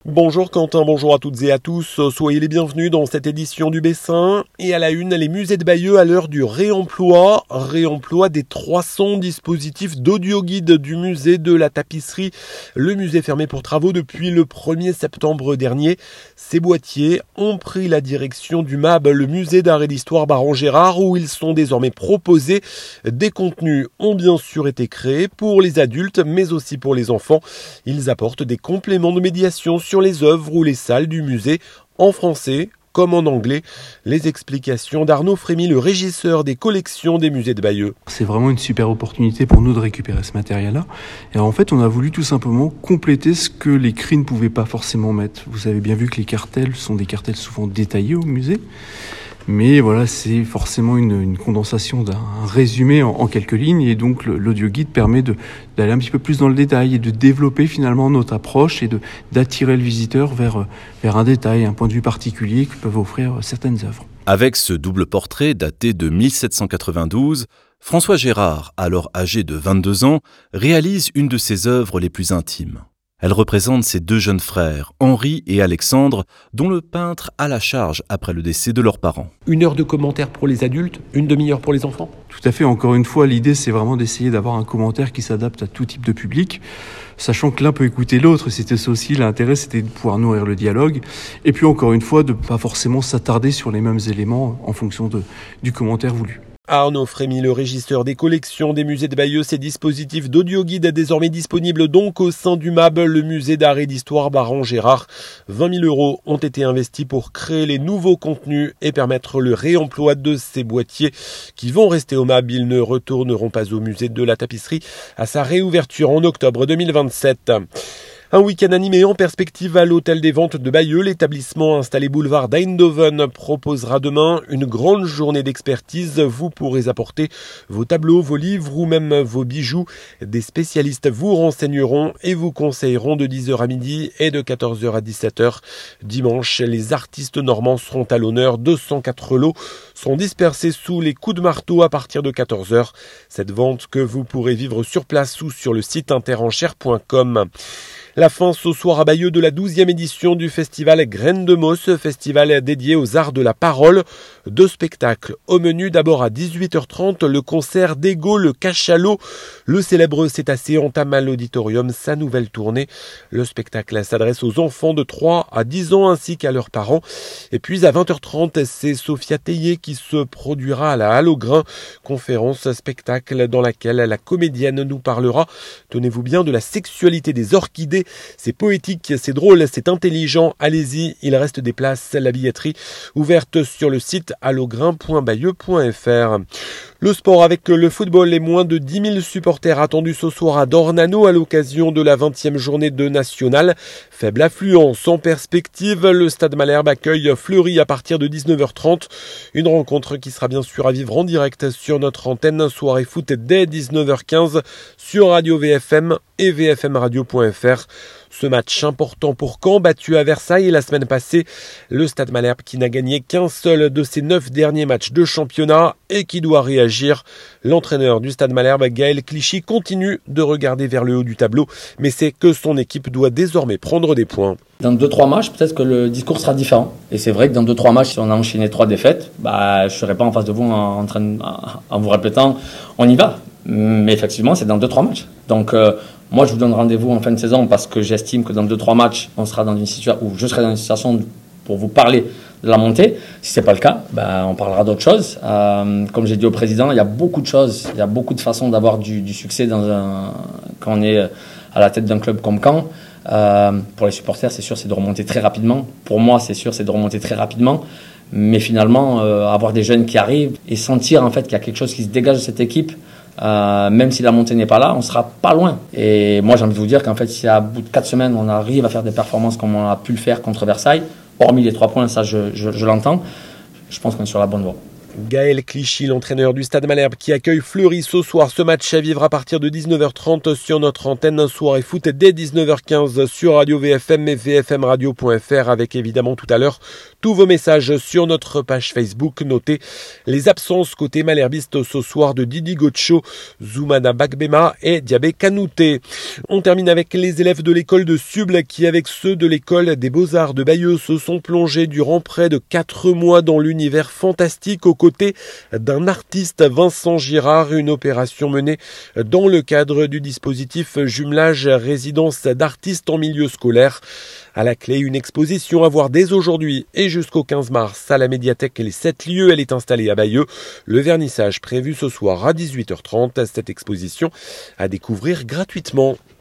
Bonjour Quentin, bonjour à toutes et à tous, soyez les bienvenus dans cette édition du Bessin. Et à la une, les musées de Bayeux à l'heure du réemploi des 300 dispositifs d'audio-guide du musée de la tapisserie. Le musée fermé pour travaux depuis le 1er septembre dernier. Ces boîtiers ont pris la direction du MAB, le musée d'art et d'histoire Baron-Gérard, où ils sont désormais proposés. Des contenus ont bien sûr été créés pour les adultes, mais aussi pour les enfants. Ils apportent des compléments de médiation sur les œuvres ou les salles du musée, en français comme en anglais. Les explications d'Arnaud Frémy, le régisseur des collections des musées de Bayeux. C'est vraiment une super opportunité pour nous de récupérer ce matériel-là. Et en fait, on a voulu tout simplement compléter ce que les CRI ne pouvaient pas forcément mettre. Vous avez bien vu que les cartels sont des cartels souvent détaillés au musée. Mais voilà, c'est forcément une condensation d'un résumé en quelques lignes. Et donc, l'audio guide permet d'aller un petit peu plus dans le détail et de développer finalement notre approche et d'attirer le visiteur vers un détail, un point de vue particulier que peuvent offrir certaines œuvres. Avec ce double portrait daté de 1792, François Gérard, alors âgé de 22 ans, réalise une de ses œuvres les plus intimes. Elle représente ses deux jeunes frères, Henri et Alexandre, dont le peintre a la charge après le décès de leurs parents. 1 heure de commentaires pour les adultes, 1 demi-heure pour les enfants. Tout à fait, encore une fois, l'idée c'est vraiment d'essayer d'avoir un commentaire qui s'adapte à tout type de public, sachant que l'un peut écouter l'autre, c'était ça aussi l'intérêt, c'était de pouvoir nourrir le dialogue, et puis encore une fois, de ne pas forcément s'attarder sur les mêmes éléments en fonction du commentaire voulu. Arnaud Frémy, le régisseur des collections des musées de Bayeux, ces dispositifs d'audio-guide désormais disponibles donc au sein du MAB, le musée d'art et d'histoire Baron-Gérard. 20 000 € ont été investis pour créer les nouveaux contenus et permettre le réemploi de ces boîtiers qui vont rester au MAB. Ils ne retourneront pas au musée de la tapisserie à sa réouverture en octobre 2027. Un week-end animé en perspective à l'hôtel des ventes de Bayeux. L'établissement installé boulevard d'Eindhoven proposera demain une grande journée d'expertise. Vous pourrez apporter vos tableaux, vos livres ou même vos bijoux. Des spécialistes vous renseigneront et vous conseilleront de 10h à midi et de 14h à 17h. Dimanche, les artistes normands seront à l'honneur. 204 lots sont dispersés sous les coups de marteau à partir de 14h. Cette vente que vous pourrez vivre sur place ou sur le site interenchères.com. La fin ce soir à Bayeux de la 12e édition du festival Graines de Moss, festival dédié aux arts de la parole. 2 spectacles au menu. D'abord à 18h30, le concert d'Ego le Cachalot. Le célèbre cétacé entame à l'auditorium sa nouvelle tournée. Le spectacle s'adresse aux enfants de 3 à 10 ans ainsi qu'à leurs parents. Et puis à 20h30, c'est Sophia Théier qui se produira à la Halle au Grain. Conférence spectacle dans laquelle la comédienne nous parlera, tenez-vous bien, de la sexualité des orchidées. C'est poétique, c'est drôle, c'est intelligent. Allez-y, il reste des places. La billetterie ouverte sur le site allograin.bayeux.fr. Le sport avec le football, les moins de 10 000 supporters attendus ce soir à Dornano à l'occasion de la 20e journée de National. Faible affluence en perspective, le Stade Malherbe accueille Fleury à partir de 19h30. Une rencontre qui sera bien sûr à vivre en direct sur notre antenne. Soirée foot dès 19h15 sur Radio VFM et vfmradio.fr. Ce match important pour Caen, battu à Versailles la semaine passée. Le Stade Malherbe qui n'a gagné qu'un seul de ses 9 derniers matchs de championnat et qui doit réagir. L'entraîneur du Stade Malherbe, Gaël Clichy, continue de regarder vers le haut du tableau, mais c'est que son équipe doit désormais prendre des points. Dans 2-3 matchs, peut-être que le discours sera différent. Et c'est vrai que dans 2-3 matchs, si on a enchaîné 3 défaites, je ne serai pas en face de vous en vous répétant « on y va ». Mais effectivement, c'est dans 2-3 matchs. Donc moi, je vous donne rendez-vous en fin de saison parce que j'estime que dans 2-3 matchs, on sera dans une situation où je serai dans une situation pour vous parler de la montée. Si ce n'est pas le cas, on parlera d'autres choses. Comme j'ai dit au président, il y a beaucoup de choses, il y a beaucoup de façons d'avoir du succès quand on est à la tête d'un club comme Caen. Pour les supporters, c'est sûr, c'est de remonter très rapidement. Pour moi, c'est sûr, c'est de remonter très rapidement. Mais finalement, avoir des jeunes qui arrivent et sentir en fait qu'il y a quelque chose qui se dégage de cette équipe, même si la montée n'est pas là, on sera pas loin. Et moi, j'ai envie de vous dire qu'en fait, si à bout de 4 semaines, on arrive à faire des performances comme on a pu le faire contre Versailles, hormis les 3 points, ça je l'entends, je pense qu'on est sur la bonne voie. Gaël Clichy, l'entraîneur du Stade Malherbe qui accueille Fleury ce soir. Ce match à vivre à partir de 19h30 sur notre antenne. Soirée foot dès 19h15 sur Radio VFM et vfmradio.fr avec évidemment tout à l'heure tous vos messages sur notre page Facebook. Notez les absences côté malherbiste ce soir de Didi Gocho, Zoumana Bagbema et Diabé Kanouté. On termine avec les élèves de l'école de Suble qui, avec ceux de l'école des Beaux-Arts de Bayeux, se sont plongés durant près de 4 mois dans l'univers fantastique aux côtés d'un artiste, Vincent Girard, une opération menée dans le cadre du dispositif jumelage résidence d'artistes en milieu scolaire. À la clé, une exposition à voir dès aujourd'hui et jusqu'au 15 mars à la médiathèque Les 7 lieux. Elle est installée à Bayeux. Le vernissage prévu ce soir à 18h30. Cette exposition à découvrir gratuitement.